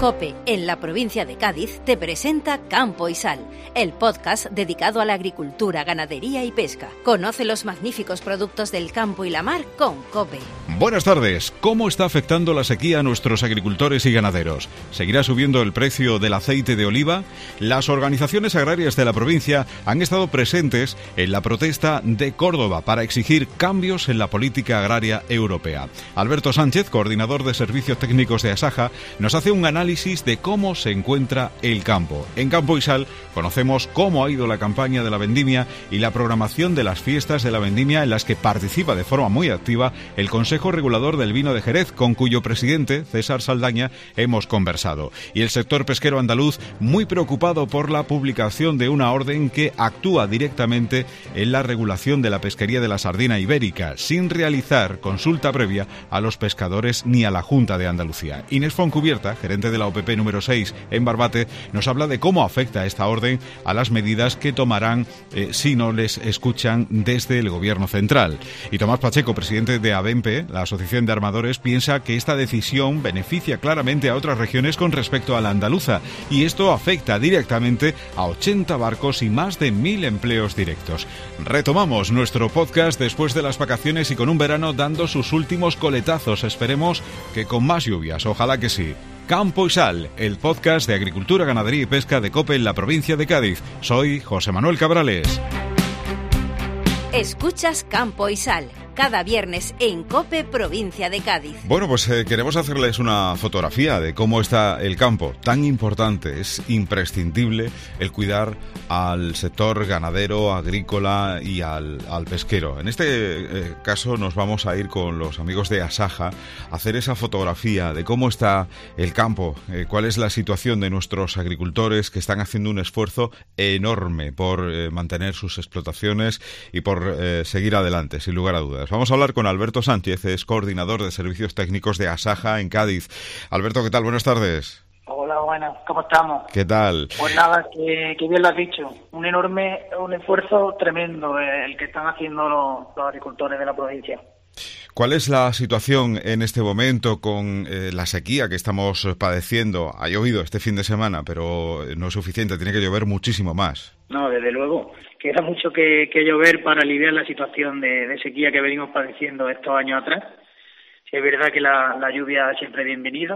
COPE, en la provincia de Cádiz, te presenta Campo y Sal, el podcast dedicado a la agricultura, ganadería y pesca. Conoce los magníficos productos del campo y la mar con COPE. Buenas tardes. ¿Cómo está afectando la sequía a nuestros agricultores y ganaderos? ¿Seguirá subiendo el precio del aceite de oliva? Las organizaciones agrarias de la provincia han estado presentes en la protesta de Córdoba para exigir cambios en la política agraria europea. Alberto Sánchez, coordinador de servicios técnicos de Asaja, nos hace un análisis de cómo se encuentra el campo. En Campo y Sal conocemos cómo ha ido la campaña de la vendimia y la programación de las fiestas de la vendimia en las que participa de forma muy activa el Consejo Regulador del Vino de Jerez, con cuyo presidente, César Saldaña, hemos conversado. Y el sector pesquero andaluz muy preocupado por la publicación de una orden que actúa directamente en la regulación de la pesquería de la sardina ibérica, sin realizar consulta previa a los pescadores ni a la Junta de Andalucía. Inés Foncubierta, gerente de la OPP número 6 en Barbate, nos habla de cómo afecta esta orden a las medidas que tomarán si no les escuchan desde el Gobierno central. Y Tomás Pacheco, presidente de ABEMPE, la Asociación de Armadores, piensa que esta decisión beneficia claramente a otras regiones con respecto a la andaluza, y esto afecta directamente a 80 barcos y más de 1.000 empleos directos. Retomamos nuestro podcast después de las vacaciones y con un verano dando sus últimos coletazos. Esperemos que con más lluvias, ojalá que sí. Campo y Sal, el podcast de agricultura, ganadería y pesca de COPE en la provincia de Cádiz. Soy José Manuel Cabrales. Escuchas Campo y Sal, cada viernes en COPE, provincia de Cádiz. Bueno, pues queremos hacerles una fotografía de cómo está el campo. Tan importante, es imprescindible el cuidar al sector ganadero, agrícola y al pesquero. En este caso nos vamos a ir con los amigos de Asaja a hacer esa fotografía de cómo está el campo, cuál es la situación de nuestros agricultores que están haciendo un esfuerzo enorme por mantener sus explotaciones y por seguir adelante, sin lugar a dudas. Vamos a hablar con Alberto Sánchez, es coordinador de servicios técnicos de Asaja en Cádiz. Alberto, ¿qué tal? Buenas tardes. Hola, buenas, ¿cómo estamos? ¿Qué tal? Pues nada, que bien lo has dicho. Un esfuerzo tremendo el que están haciendo los agricultores de la provincia. ¿Cuál es la situación en este momento con la sequía que estamos padeciendo? Ha llovido este fin de semana, pero no es suficiente, tiene que llover muchísimo más. No, desde luego. Queda mucho que llover para aliviar la situación de sequía que venimos padeciendo estos años atrás. Sí, es verdad que la lluvia es siempre bienvenida.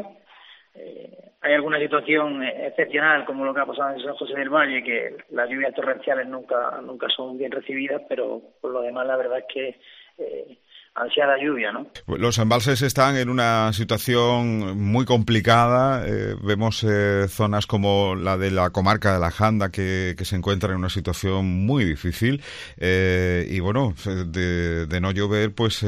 Hay alguna situación excepcional, como lo que ha pasado en San José del Valle, que las lluvias torrenciales nunca son bien recibidas, pero por lo demás la verdad es que ansiada lluvia, ¿no? Los embalses están en una situación muy complicada. Vemos zonas como la de la comarca de la Janda que se encuentra en una situación muy difícil. Y bueno, de no llover, pues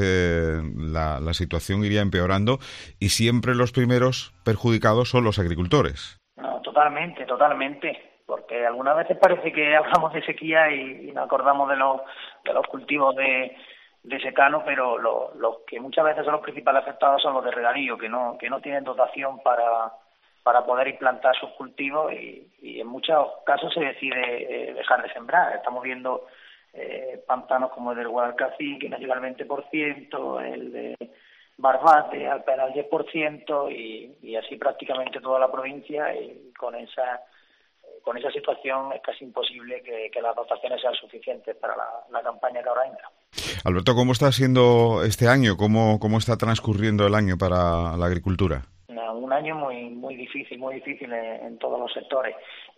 la situación iría empeorando y siempre los primeros perjudicados son los agricultores. No, totalmente. Porque algunas veces parece que hablamos de sequía y nos acordamos de los cultivos de secano, pero los que muchas veces son los principales afectados son los de regadío, que no tienen dotación para poder implantar sus cultivos y en muchos casos se decide dejar de sembrar. Estamos viendo pantanos como el del Guadalcacín, que no llega al 20%, el de Barbate apenas al 10%, y así prácticamente toda la provincia, y con esa situación es casi imposible que las dotaciones sean suficientes para la campaña que ahora entra. Alberto, ¿cómo está siendo este año? ¿Cómo está transcurriendo el año para la agricultura? Un año muy difícil en todos los sectores.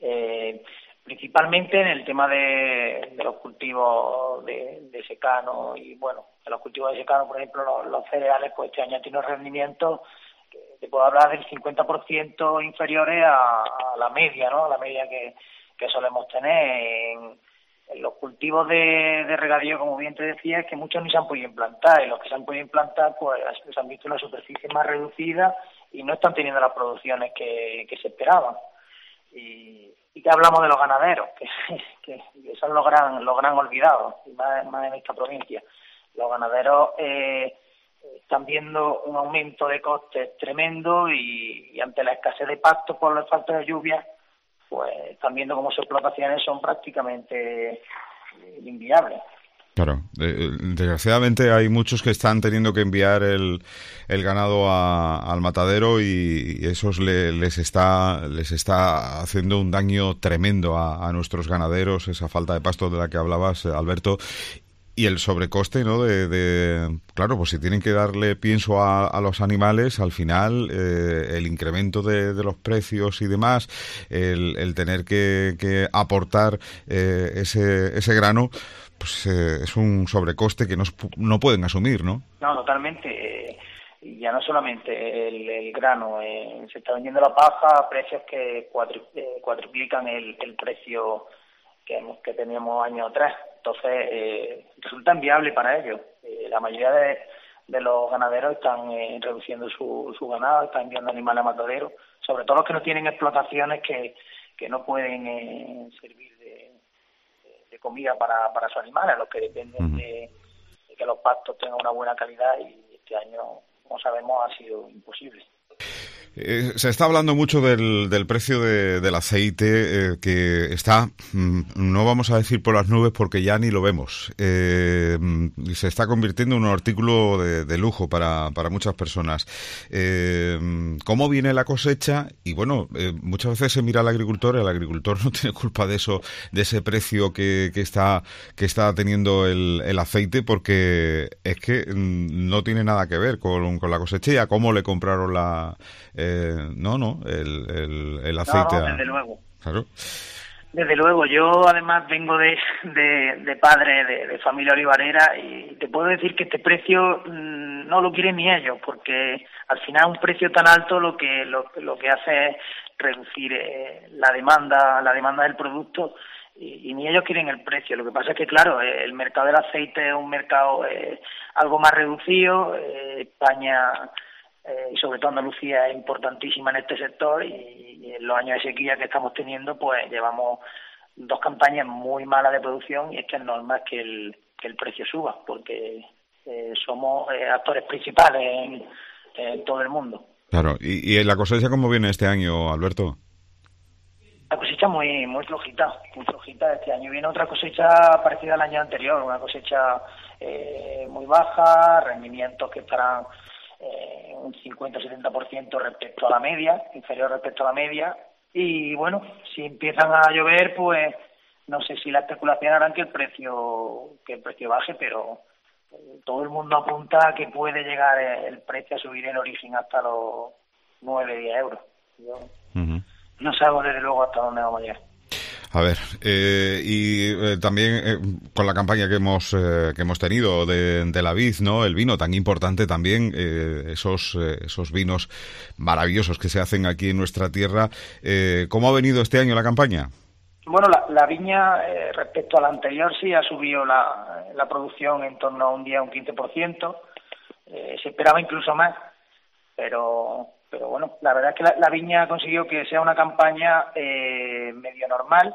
Principalmente en el tema de los cultivos de secano y, bueno, en los cultivos de secano, por ejemplo, los cereales, pues este año han tenido rendimientos que te puedo hablar del 50% inferiores a la media, ¿no? A la media que solemos tener en los cultivos de regadío, como bien te decía, es que muchos ni se han podido implantar, y los que se han podido implantar pues se han visto una superficie más reducida y no están teniendo las producciones que se esperaban. Y que hablamos de los ganaderos, que son los gran olvidados, y más en esta provincia. Los ganaderos están viendo un aumento de costes tremendo y ante la escasez de pastos por la falta de lluvia, pues están viendo cómo sus explotaciones son prácticamente inviables. Claro, desgraciadamente hay muchos que están teniendo que enviar el ganado al matadero y eso les está haciendo un daño tremendo a nuestros ganaderos, esa falta de pasto de la que hablabas, Alberto. Y el sobrecoste, ¿no? Claro, pues si tienen que darle pienso a los animales, al final el incremento de los precios y demás, el tener que aportar ese grano, pues es un sobrecoste que no pueden asumir, ¿no? No, totalmente. Ya no solamente el grano, se está vendiendo la paja a precios que cuatriplican el precio que teníamos años atrás. Entonces, resulta inviable para ellos. La mayoría de los ganaderos están reduciendo su ganado, están enviando animales a mataderos, sobre todo los que no tienen explotaciones que no pueden servir de comida para sus animales, los que dependen de que los pastos tengan una buena calidad, y este año, como sabemos, ha sido imposible. Se está hablando mucho del precio del aceite, que está, no vamos a decir por las nubes porque ya ni lo vemos. Se está convirtiendo en un artículo de lujo para muchas personas. ¿Cómo viene la cosecha? Y bueno, muchas veces se mira al agricultor, y el agricultor no tiene culpa de eso, de ese precio que está teniendo el aceite, porque es que no tiene nada que ver con la cosecha y a cómo le compraron el aceite. No, desde luego. Claro. Desde luego, yo además vengo de padre de familia olivarera, y te puedo decir que este precio no lo quieren ni ellos, porque al final un precio tan alto lo que hace es reducir la demanda del producto, y ni ellos quieren el precio. Lo que pasa es que, claro, el mercado del aceite es un mercado algo más reducido. España y sobre todo Andalucía es importantísima en este sector, y en los años de sequía que estamos teniendo, pues llevamos 2 campañas muy malas de producción, y es que es normal que el precio suba, porque somos actores principales en todo el mundo. Claro, ¿y la cosecha cómo viene este año, Alberto? La cosecha muy flojita, muy flojita. Este año viene otra cosecha parecida al año anterior, una cosecha muy baja, rendimientos que estarán un 50-70% respecto a la media, inferior respecto a la media, y bueno, si empiezan a llover, pues no sé si la especulación hará que el precio baje, pero todo el mundo apunta a que puede llegar el precio a subir en origen hasta los 9-10 euros. Yo no sabemos desde luego hasta dónde vamos a llegar. A ver, también con la campaña que hemos tenido de la vid, ¿no? El vino tan importante también, esos vinos maravillosos que se hacen aquí en nuestra tierra. ¿Cómo ha venido este año la campaña? Bueno, la viña respecto a la anterior sí ha subido la producción en torno a un 15%. Se esperaba incluso más, pero bueno, la verdad es que la viña ha conseguido que sea una campaña medio normal,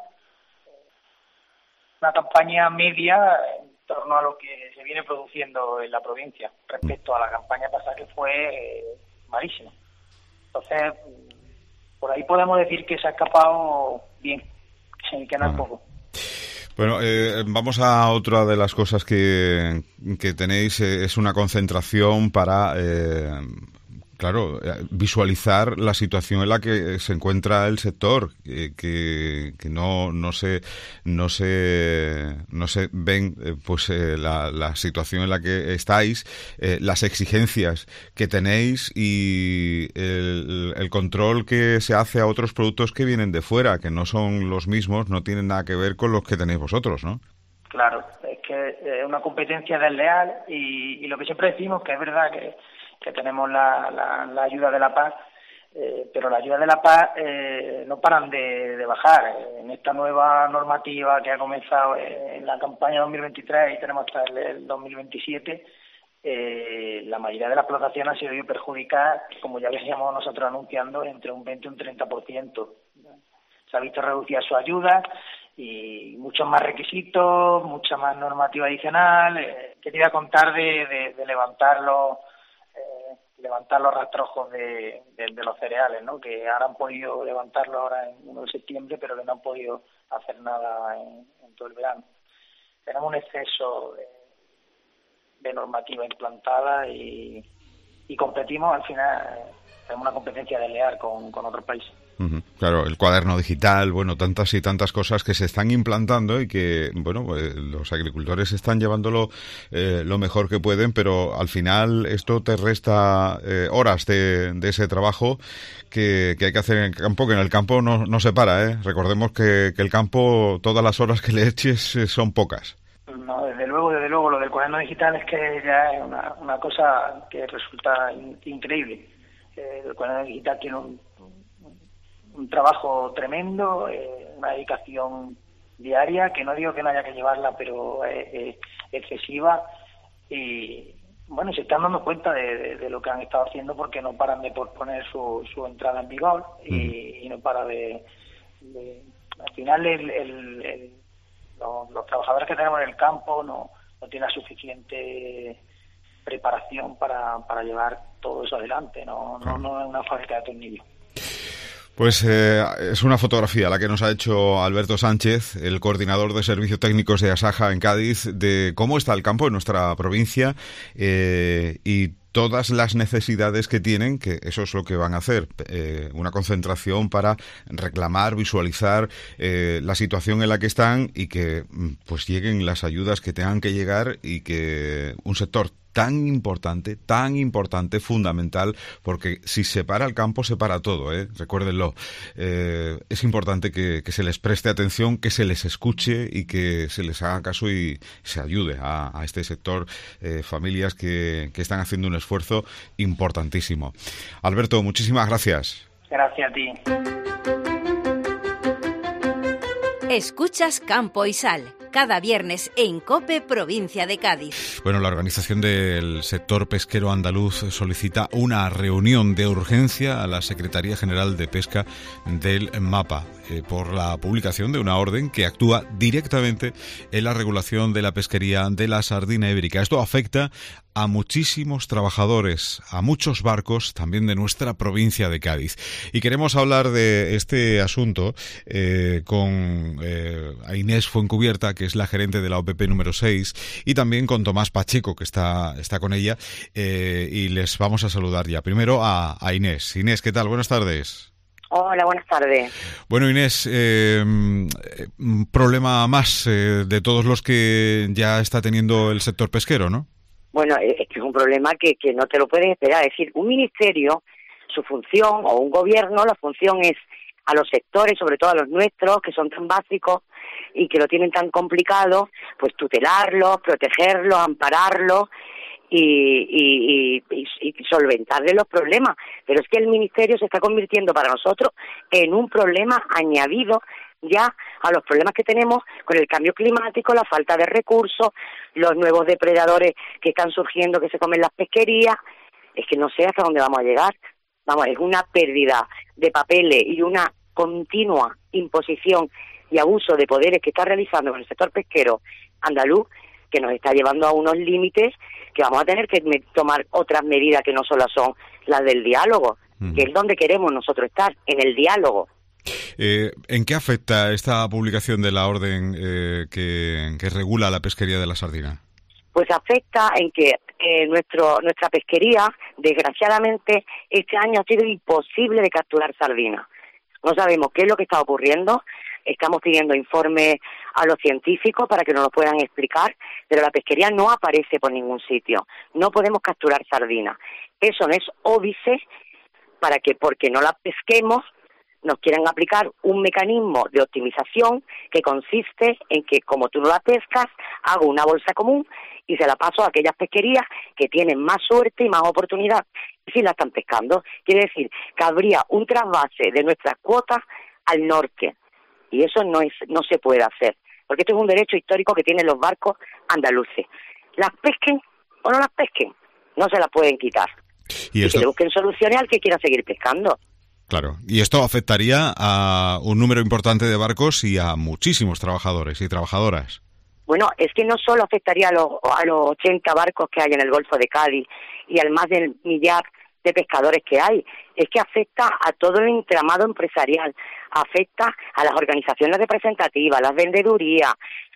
una campaña media en torno a lo que se viene produciendo en la provincia, respecto a la campaña pasada, que fue malísima. Entonces, por ahí podemos decir que se ha escapado bien, que no es poco. Bueno, vamos a otra de las cosas que tenéis, es una concentración para claro, visualizar la situación en la que se encuentra el sector, que no se ven la situación en la que estáis, las exigencias que tenéis y el control que se hace a otros productos que vienen de fuera, que no son los mismos, no tienen nada que ver con los que tenéis vosotros, ¿no? Claro, es que es una competencia desleal, y lo que siempre decimos, que es verdad que tenemos la ayuda de la PAC, pero la ayuda de la PAC no paran de bajar. En esta nueva normativa que ha comenzado en la campaña 2023 y tenemos hasta el 2027, la mayoría de las explotaciones han sido perjudicadas, como ya veníamos nosotros anunciando, entre un 20 y un 30%. Se ha visto reducida su ayuda y muchos más requisitos, mucha más normativa adicional. Quería contar de levantar los rastrojos de los cereales, ¿no? Que ahora han podido levantarlo ahora en 1 de septiembre, pero que no han podido hacer nada en todo el verano. tenemos un exceso de normativa implantada y competimos, al final tenemos una competencia desleal con otros países. Claro, el cuaderno digital, bueno, tantas y tantas cosas que se están implantando y que, bueno, los agricultores están llevándolo lo mejor que pueden, pero al final esto te resta horas de ese trabajo que hay que hacer en el campo, que en el campo no se para, Recordemos que el campo, todas las horas que le eches son pocas. No, desde luego, lo del cuaderno digital es que ya es una cosa que resulta increíble. El cuaderno digital tiene un trabajo tremendo, una dedicación diaria, que no digo que no haya que llevarla, pero es excesiva, y bueno, se están dando cuenta de lo que han estado haciendo, porque no paran de posponer su entrada en vigor y no para de al final los trabajadores que tenemos en el campo no tienen la suficiente preparación para llevar todo eso adelante, no es una fábrica de tornillos. Pues es una fotografía la que nos ha hecho Alberto Sánchez, el coordinador de servicios técnicos de Asaja en Cádiz, de cómo está el campo en nuestra provincia y todas las necesidades que tienen, que eso es lo que van a hacer, una concentración para reclamar, visualizar la situación en la que están y que pues lleguen las ayudas que tengan que llegar, y que un sector tan importante, fundamental, porque si se para el campo, se para todo, recuérdenlo. Es importante que se les preste atención, que se les escuche y que se les haga caso y se ayude a este sector, familias que están haciendo un esfuerzo importantísimo. Alberto, muchísimas gracias. Gracias a ti. Escuchas Campo y Sal, cada viernes en COPE, provincia de Cádiz. Bueno, la organización del sector pesquero andaluz solicita una reunión de urgencia a la Secretaría General de Pesca del MAPA por la publicación de una orden que actúa directamente en la regulación de la pesquería de la sardina ibérica. Esto afecta a muchísimos trabajadores, a muchos barcos también de nuestra provincia de Cádiz. Y queremos hablar de este asunto con Inés Fuencubierta, que es la gerente de la OPP número 6, y también con Tomás Pacheco, que está con ella, y les vamos a saludar ya. Primero a Inés. Inés, ¿qué tal? Buenas tardes. Hola, buenas tardes. Bueno, Inés, un problema más de todos los que ya está teniendo el sector pesquero, ¿no? Bueno, es que es un problema que no te lo puedes esperar. Es decir, un ministerio, su función, o un gobierno, la función es a los sectores, sobre todo a los nuestros, que son tan básicos y que lo tienen tan complicado, pues tutelarlos, protegerlos, ampararlos y solventarle los problemas. Pero es que el ministerio se está convirtiendo para nosotros en un problema añadido ya a los problemas que tenemos con el cambio climático, la falta de recursos, los nuevos depredadores que están surgiendo que se comen las pesquerías. Es que no sé hasta dónde vamos a llegar. Vamos, es una pérdida de papeles y una continua imposición y abuso de poderes que está realizando con el sector pesquero andaluz, que nos está llevando a unos límites que vamos a tener que tomar otras medidas que no solo son las del diálogo, que es donde queremos nosotros estar, en el diálogo. ¿En qué afecta esta publicación de la orden que regula la pesquería de la sardina? Pues afecta en que nuestra pesquería, desgraciadamente, este año ha sido imposible de capturar sardinas. No sabemos qué es lo que está ocurriendo. Estamos pidiendo informes a los científicos para que nos lo puedan explicar, pero la pesquería no aparece por ningún sitio. No podemos capturar sardinas. Eso no es óbice para que, porque no la pesquemos, nos quieran aplicar un mecanismo de optimización que consiste en que, como tú no la pescas, hago una bolsa común y se la paso a aquellas pesquerías que tienen más suerte y más oportunidad. Y si la están pescando, quiere decir que habría un trasvase de nuestras cuotas al norte. Y eso no se puede hacer, porque esto es un derecho histórico que tienen los barcos andaluces. Las pesquen o no las pesquen, no se las pueden quitar. Y que le busquen soluciones al que quiera seguir pescando. Claro, y esto afectaría a un número importante de barcos y a muchísimos trabajadores y trabajadoras. Bueno, es que no solo afectaría a los 80 barcos que hay en el Golfo de Cádiz y al más del millar de pescadores que hay, es que afecta a todo el entramado empresarial, afecta a las organizaciones representativas, las vendedurías,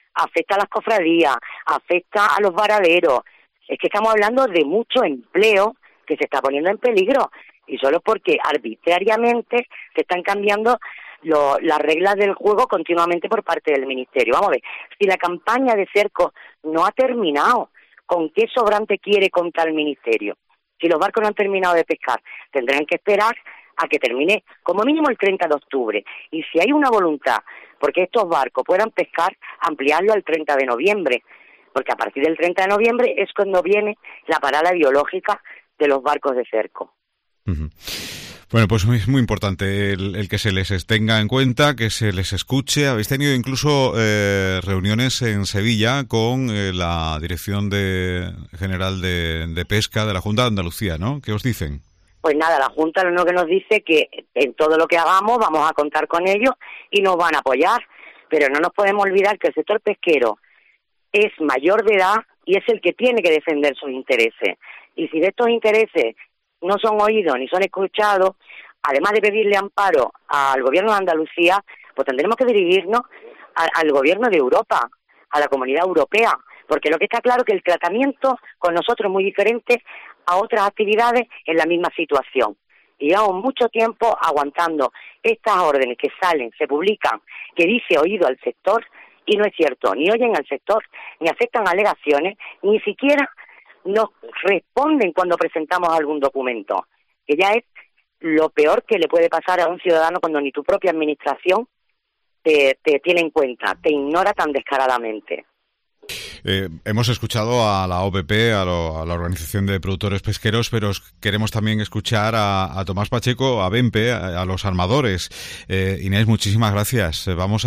afecta a las cofradías, afecta a los varaderos. Es que estamos hablando de mucho empleo que se está poniendo en peligro, y solo porque arbitrariamente se están cambiando las reglas del juego continuamente por parte del Ministerio. Vamos a ver, si la campaña de cerco no ha terminado, ¿con qué sobrante quiere contar el Ministerio? Si los barcos no han terminado de pescar, tendrán que esperar a que termine como mínimo el 30 de octubre. Y si hay una voluntad porque estos barcos puedan pescar, ampliarlo al 30 de noviembre. Porque a partir del 30 de noviembre es cuando viene la parada biológica de los barcos de cerco. Uh-huh. Bueno, pues es muy importante el que se les tenga en cuenta, que se les escuche. Habéis tenido incluso reuniones en Sevilla con la Dirección General de Pesca de la Junta de Andalucía, ¿no? ¿Qué os dicen? Pues nada, la Junta lo único que nos dice que en todo lo que hagamos vamos a contar con ellos y nos van a apoyar, pero no nos podemos olvidar que el sector pesquero es mayor de edad y es el que tiene que defender sus intereses. Y si de estos intereses no son oídos ni son escuchados, además de pedirle amparo al gobierno de Andalucía, pues tendremos que dirigirnos al gobierno de Europa, a la Comunidad Europea, porque lo que está claro es que el tratamiento con nosotros es muy diferente a otras actividades en la misma situación. Y llevamos mucho tiempo aguantando estas órdenes que salen, se publican, que dice oído al sector, y no es cierto, ni oyen al sector, ni aceptan alegaciones, ni siquiera nos responden cuando presentamos algún documento, que ya es lo peor que le puede pasar a un ciudadano cuando ni tu propia administración te tiene en cuenta, te ignora tan descaradamente. Hemos escuchado a la OPP, a la Organización de Productores Pesqueros, pero queremos también escuchar a Tomás Pacheco, a BEMPE, a los armadores. Inés, muchísimas gracias.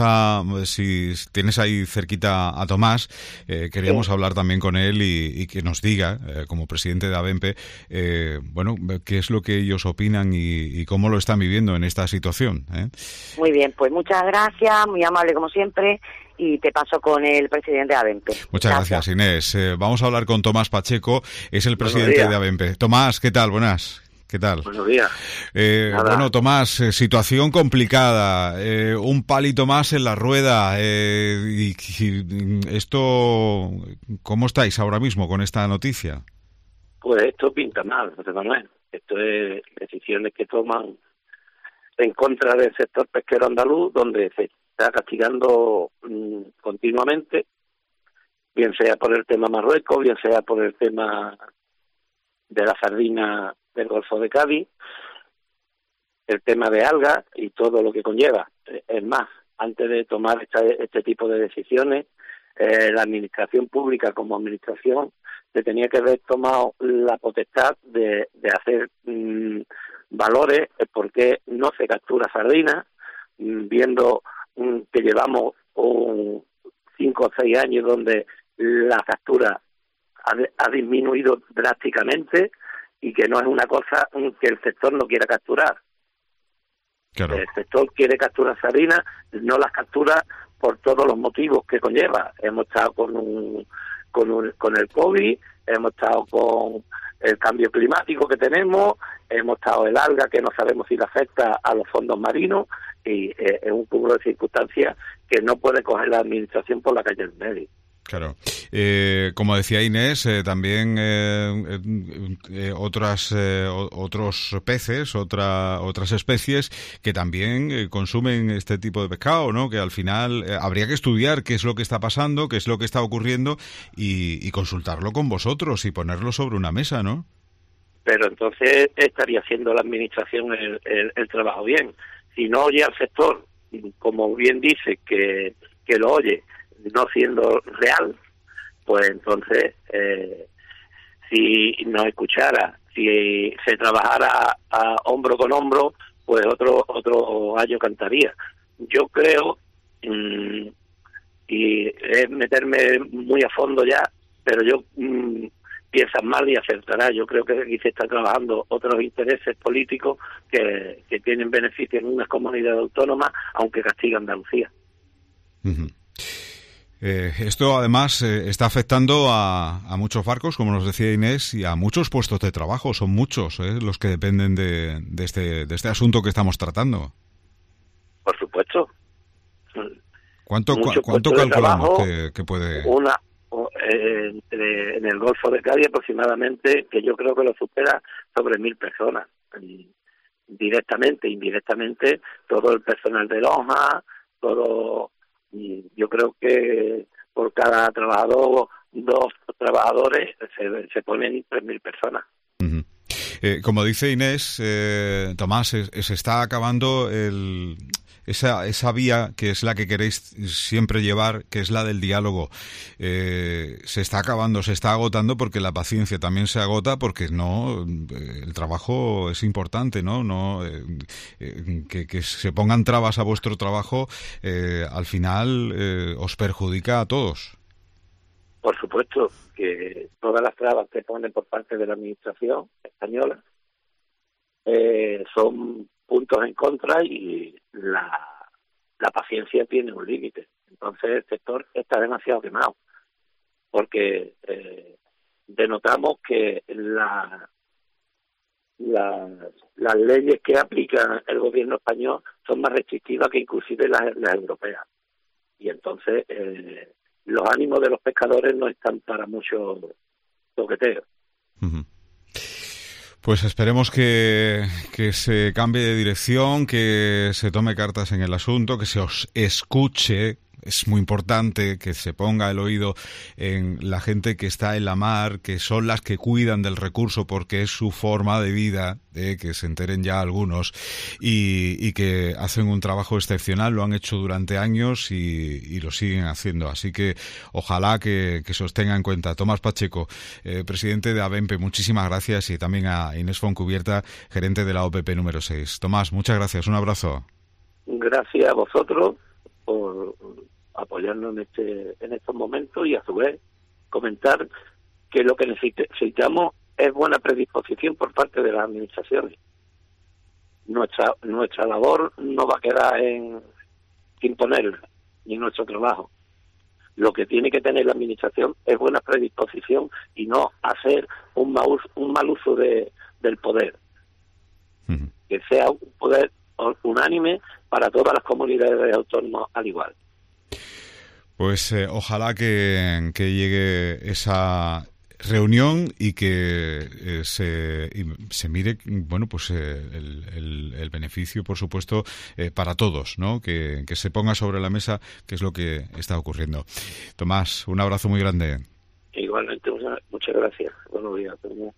Si tienes ahí cerquita a Tomás, queríamos hablar también con él y que nos diga, como presidente de ABEMPE, qué es lo que ellos opinan y cómo lo están viviendo en esta situación. Muy bien, pues muchas gracias, muy amable como siempre. Y te paso con el presidente de ABEMPE. Muchas gracias, Inés. Vamos a hablar con Tomás Pacheco, es el presidente de ABEMPE. Tomás, ¿qué tal? Buenas. ¿Qué tal? Buenos días. Tomás, situación complicada, un palito más en la rueda. Y esto, ¿cómo estáis ahora mismo con esta noticia? Pues esto pinta mal, José Manuel. Esto es decisiones que toman en contra del sector pesquero andaluz, donde se está castigando continuamente, bien sea por el tema Marruecos, bien sea por el tema de la sardina del Golfo de Cádiz, el tema de algas y todo lo que conlleva. Es más, antes de tomar este tipo de decisiones, la administración pública como administración se tenía que haber tomado la potestad de hacer valores por qué no se captura sardina, viendo que llevamos 5 o 6 años donde la captura ha disminuido drásticamente y que no es una cosa que el sector no quiera capturar. Claro. El sector quiere capturar sardinas, no las captura por todos los motivos que conlleva. Hemos estado con el COVID, hemos estado con el cambio climático que tenemos, hemos estado el alga que no sabemos si le afecta a los fondos marinos, y es un cúmulo de circunstancias que no puede coger la administración por la calle del medio. Claro. Como decía Inés, también otros peces, otras especies que también consumen este tipo de pescado, ¿no? Que al final habría que estudiar qué es lo que está pasando, qué es lo que está ocurriendo y consultarlo con vosotros y ponerlo sobre una mesa, ¿no? Pero entonces estaría haciendo la administración el trabajo bien. Si no oye al sector, como bien dice, que lo oye, no siendo real, pues entonces si nos escuchara, si se trabajara a hombro con hombro, pues otro gallo cantaría. Yo creo, y es meterme muy a fondo ya, pero yo piensas mal y acertarás. Yo creo que aquí se está trabajando otros intereses políticos que tienen beneficio en unas comunidades autónomas, aunque castiga Andalucía. Uh-huh. Esto además está afectando a muchos barcos, como nos decía Inés, y a muchos puestos de trabajo. Son muchos los que dependen de este asunto que estamos tratando. Por supuesto. ¿Cuánto puestos de calculamos trabajo, que puede...? En el Golfo de Cádiz aproximadamente, que yo creo que lo supera sobre 1.000 personas. Directamente, indirectamente, todo el personal de lonja, todo... Yo creo que por cada trabajador, 2 trabajadores, se ponen 3.000 personas. Uh-huh. Como dice Inés, Tomás, se está acabando esa vía que es la que queréis siempre llevar, que es la del diálogo. Se está acabando, se está agotando, porque la paciencia también se agota, porque el trabajo es importante, ¿no? Que se pongan trabas a vuestro trabajo, al final os perjudica a todos. Por supuesto que todas las trabas que ponen por parte de la administración española son puntos en contra, y la paciencia tiene un límite. Entonces el sector está demasiado quemado, porque denotamos que las leyes que aplica el gobierno español son más restrictivas que inclusive las europeas. Y entonces los ánimos de los pescadores no están para mucho toqueteo. Uh-huh. Pues esperemos que se cambie de dirección, que se tome cartas en el asunto, que se os escuche. Es muy importante que se ponga el oído en la gente que está en la mar, que son las que cuidan del recurso porque es su forma de vida, que se enteren ya algunos, y que hacen un trabajo excepcional, lo han hecho durante años y lo siguen haciendo. Así que ojalá que se os tenga en cuenta. Tomás Pacheco, presidente de ABEMPE, muchísimas gracias, y también a Inés Fontcubierta, gerente de la OPP número 6. Tomás, muchas gracias, un abrazo. Gracias a vosotros por apoyarnos en estos momentos, y a su vez comentar que lo que necesitamos es buena predisposición por parte de las administraciones. Nuestra labor no va a quedar en imponerla, ni nuestro trabajo. Lo que tiene que tener la administración es buena predisposición, y no hacer un mal uso del poder. Uh-huh. Que sea un poder unánime para todas las comunidades autónomas al igual. Pues ojalá que llegue esa reunión y que se mire, bueno, pues el beneficio, por supuesto, para todos, ¿no? Que se ponga sobre la mesa qué es lo que está ocurriendo. Tomás, un abrazo muy grande. Igualmente, muchas gracias. Buenos días.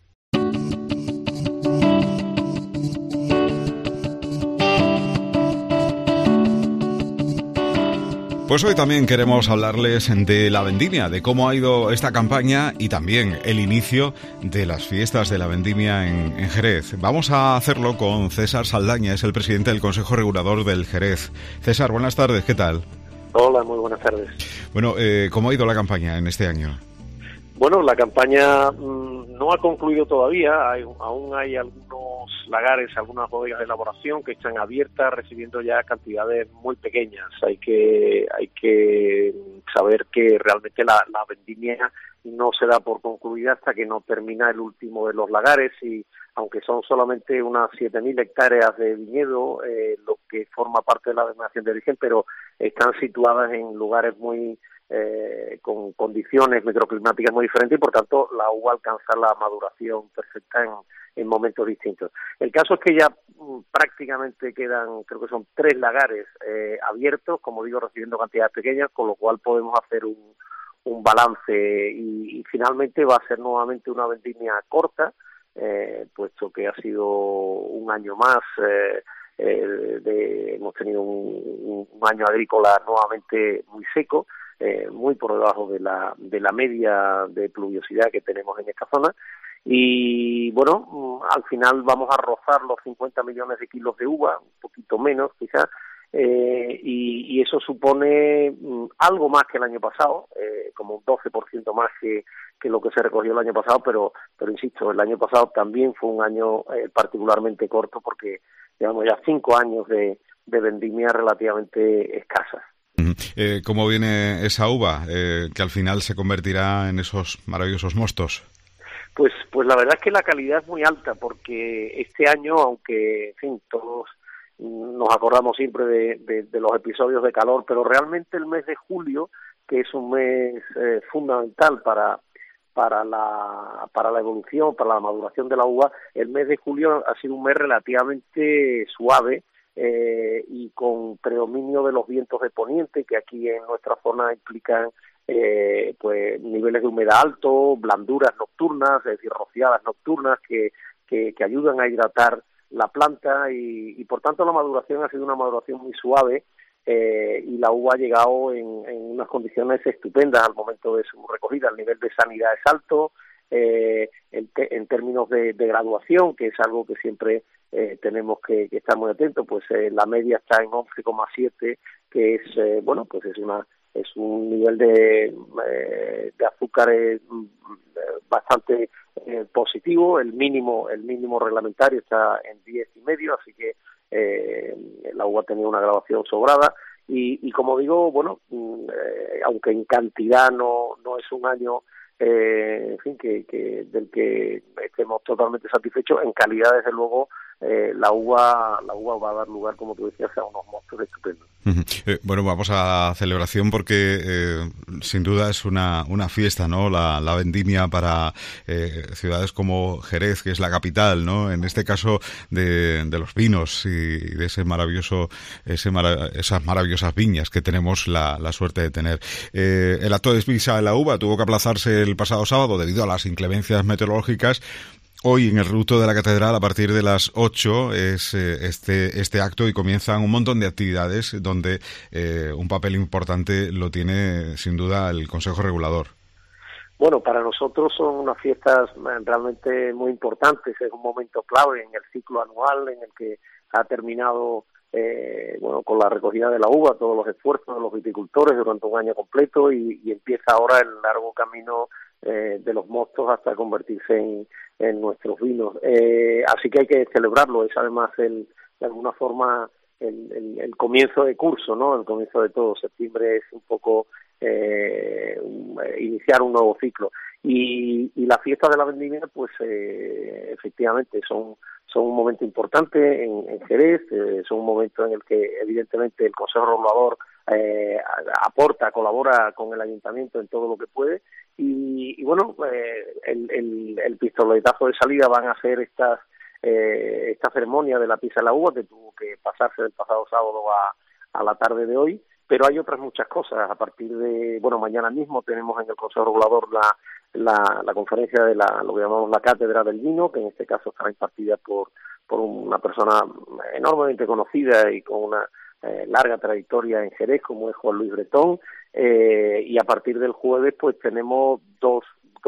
Pues hoy también queremos hablarles de la vendimia, de cómo ha ido esta campaña y también el inicio de las fiestas de la vendimia en Jerez. Vamos a hacerlo con César Saldaña, es el presidente del Consejo Regulador del Jerez. César, buenas tardes, ¿qué tal? Hola, muy buenas tardes. Bueno, ¿cómo ha ido la campaña en este año? Bueno, la campaña no ha concluido todavía, aún hay algunos lagares, algunas bodegas de elaboración que están abiertas, recibiendo ya cantidades muy pequeñas. Hay que saber que realmente la vendimia no se da por concluida hasta que no termina el último de los lagares, y aunque son solamente unas 7.000 hectáreas de viñedo, lo que forma parte de la denominación de origen, pero están situadas en lugares muy con condiciones microclimáticas muy diferentes, y por tanto la uva alcanza la maduración perfecta en momentos distintos. El caso es que ya prácticamente quedan, creo que son 3 lagares abiertos, como digo, recibiendo cantidades pequeñas, con lo cual podemos hacer un balance, y finalmente va a ser nuevamente una vendimia corta, puesto que ha sido un año más, hemos tenido un año agrícola nuevamente muy seco, muy por debajo de la media de pluviosidad que tenemos en esta zona, y bueno, al final vamos a rozar los 50 millones de kilos de uva, un poquito menos quizás, y eso supone algo más que el año pasado, como un 12% más que lo que se recogió el año pasado, pero insisto, el año pasado también fue un año particularmente corto, porque llevamos ya 5 años de vendimia relativamente escasas. ¿Cómo viene esa uva que al final se convertirá en esos maravillosos mostos? Pues la verdad es que la calidad es muy alta, porque este año, aunque en fin todos nos acordamos siempre de los episodios de calor, pero realmente el mes de julio, que es un mes fundamental para la evolución, para la maduración de la uva, el mes de julio ha sido un mes relativamente suave y con predominio de los vientos de poniente, que aquí en nuestra zona implican pues niveles de humedad alto, blanduras nocturnas, es decir, rociadas nocturnas que ayudan a hidratar la planta y por tanto la maduración ha sido una maduración muy suave y la uva ha llegado en unas condiciones estupendas al momento de su recogida. El nivel de sanidad es alto, en términos de graduación, que es algo que siempre tenemos que estar muy atentos, pues la media está en 11,7, que es bueno, pues es un nivel de azúcar bastante positivo. El mínimo reglamentario está en 10,5, así que la uva tenía una graduación sobrada y como digo, bueno, aunque en cantidad no es un año en fin que del que estemos totalmente satisfechos, en calidad desde luego la uva va a dar lugar, como tú decías, a unos mostos estupendos. Bueno, vamos a la celebración porque sin duda es una fiesta, ¿no? La vendimia para ciudades como Jerez, que es la capital, ¿no? En este caso de los vinos y de esas maravillosas viñas que tenemos la suerte de tener. El acto de Pisa de la Uva tuvo que aplazarse el pasado sábado debido a las inclemencias meteorológicas. Hoy en el reducto de la Catedral a partir de las 8 es este acto y comienzan un montón de actividades donde un papel importante lo tiene sin duda el Consejo Regulador. Bueno, para nosotros son unas fiestas realmente muy importantes, es un momento clave en el ciclo anual en el que ha terminado bueno, con la recogida de la uva, todos los esfuerzos de los viticultores durante un año completo y empieza ahora el largo camino de los mostos hasta convertirse en nuestros vinos. Así que hay que celebrarlo, es además de alguna forma el comienzo de curso, ¿no? El comienzo de todo. Septiembre es un poco iniciar un nuevo ciclo. Y las fiestas de la vendimia, pues efectivamente son un momento importante en Jerez, son un momento en el que evidentemente el Consejo Regulador aporta, colabora con el Ayuntamiento en todo lo que puede y bueno, el pistoletazo de salida van a ser esta ceremonia de la Pisa de la Uva que tuvo que pasarse del pasado sábado a la tarde de hoy, pero hay otras muchas cosas. A partir de, bueno, mañana mismo tenemos en el Consejo Regulador la conferencia de lo que llamamos la Cátedra del Vino, que en este caso estará impartida por una persona enormemente conocida y con una larga trayectoria en Jerez, como es Juan Luis Bretón, y a partir del jueves pues tenemos dos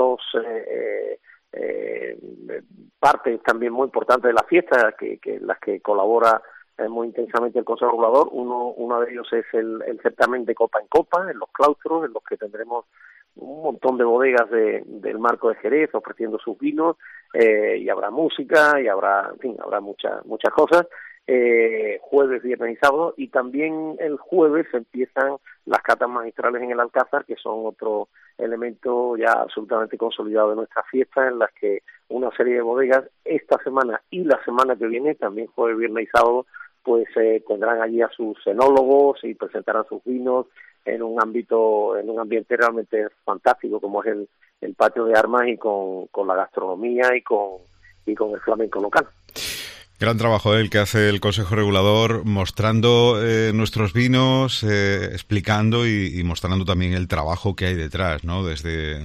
partes también muy importantes de la fiesta, que las que colabora muy intensamente el Consejo Regulador. Uno de ellos es el certamen de Copa en Copa, en los claustros, en los que tendremos un montón de bodegas del marco de Jerez ofreciendo sus vinos, y habrá música y habrá muchas cosas. Jueves, viernes y sábado, y también el jueves empiezan las catas magistrales en el Alcázar, que son otro elemento ya absolutamente consolidado de nuestra fiesta, en las que una serie de bodegas esta semana y la semana que viene, también jueves, viernes y sábado, pues tendrán allí a sus enólogos y presentarán sus vinos en un ambiente realmente fantástico, como es el patio de armas, y con la gastronomía y con el flamenco local. Gran trabajo el que hace el Consejo Regulador, mostrando nuestros vinos, explicando y mostrando también el trabajo que hay detrás, ¿no? Desde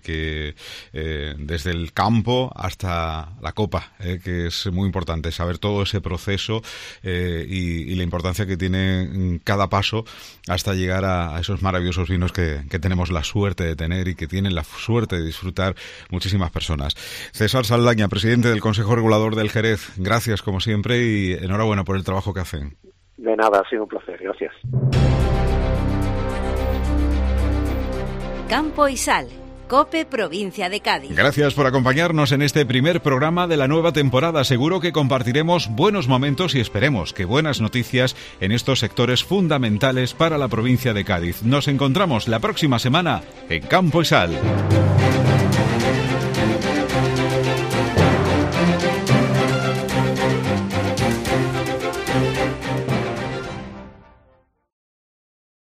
el campo hasta la copa, que es muy importante saber todo ese proceso y la importancia que tiene cada paso hasta llegar a esos maravillosos vinos que tenemos la suerte de tener y que tienen la suerte de disfrutar muchísimas personas. César Saldaña, presidente del Consejo Regulador del Jerez, gracias como siempre y enhorabuena por el trabajo que hacen. De nada, ha sido un placer, gracias. Campo y Sal, COPE Provincia de Cádiz. Gracias por acompañarnos en este primer programa de la nueva temporada. Seguro que compartiremos buenos momentos y esperemos que buenas noticias en estos sectores fundamentales para la provincia de Cádiz. Nos encontramos la próxima semana en Campo y Sal.